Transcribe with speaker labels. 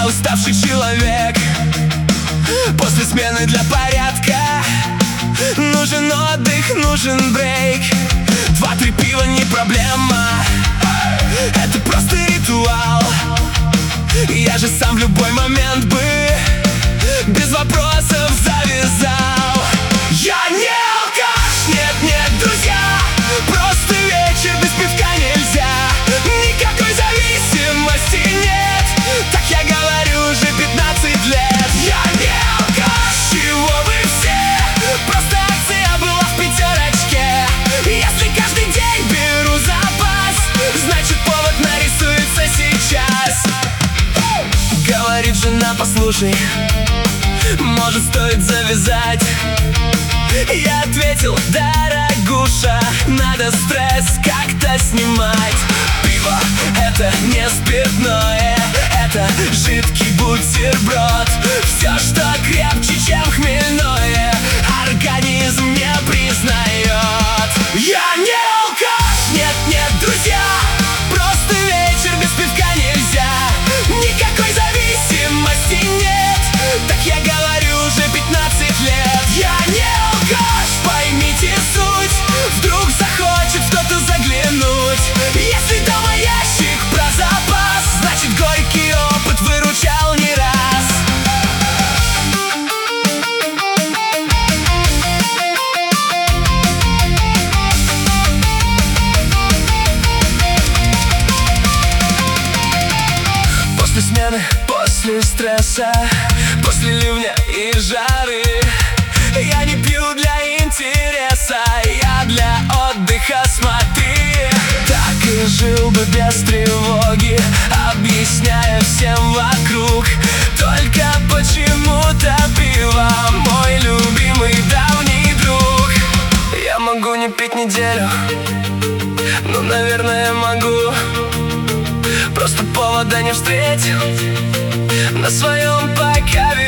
Speaker 1: уставший человек. После смены для порядка нужен отдых, нужен брейк. 2-3 пива не проблема, это просто ритуал. Я же сам в любой момент бы без вопросов завязал. Я не алкаш, нет, друзья, просто вечер без пивка нельзя. Никакой зависимости нет, так я говорю уже 15 лет. Я не алкаш, чего вы все, просто акция была в пятерочке. Если каждый день беру запас, значит повод нарисуется сейчас. Говорит жена, послушай, может стоит завязать. Я ответил, дорогуша, надо стресс как-то снимать. Пиво — это не спиртное, это жидкий бутерброд. Все, что крепче, чем хмельное, организм не признает. Я не алкаш, нет, друзья, просто вечер без пивка нельзя. Никакой зависимости нет, так я говорю уже 15 лет. Я не алкаш, поймите суть, вдруг захочет кто-то заглянуть. Если дома ящик про запас, значит горький опыт выручал не раз. После смены, после стресса, после ливня и жары я не пью для интереса, я для отдыха, смотри. Так и жил бы без тревоги, объясняя всем вокруг. Только почему-то пиво мой любимый давний друг. Я могу не пить неделю, ну, наверное, могу. Просто повода не встретил на своем пока